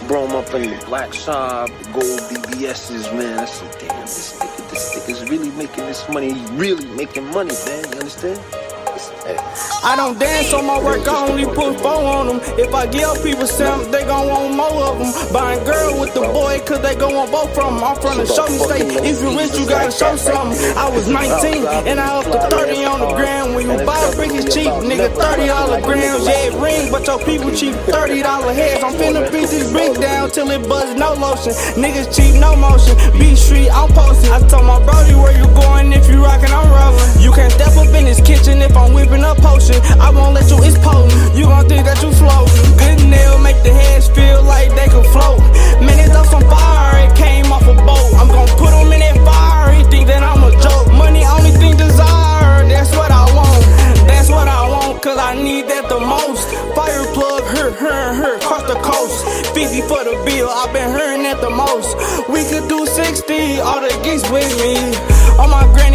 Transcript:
brought him up in the black shop, the gold BBS's, man. I said, damn, this nigga's really making this money. He's really making money, man. You understand? I don't dance on my work, I only put 4 on them. If I give people some, they gon' want more of them. Buying girl with the boy, cause they gon' want both from them. I'm from the show me state, if you rich, you gotta show something. I was 19, and I up to 30 on the gram. When you buy a brick, it's cheap, nigga, $30 grams. Yeah, it ring, but your people cheap, $30 heads. I'm finna beat this brick down till it buzz, no lotion. Niggas cheap, no motion. B Street, I'm posting. I told my brody where you going, if you rockin', I'm rolling. You can't step up in this kitchen if I'm whipping up potion. I won't let you, it's potent. You gon' think that you floating. Good nail make the heads feel like they can float. Man, it's up some fire, it came off a boat. I'm gon' put him in that fire, he think that I'm a joke. Money only thing desire, that's what I want. That's what I want, cause I need that the most. Fire plug, her, across the coast. 50 for the bill, I've been hearing that the most. We could do 60, all the geeks with me. On my grand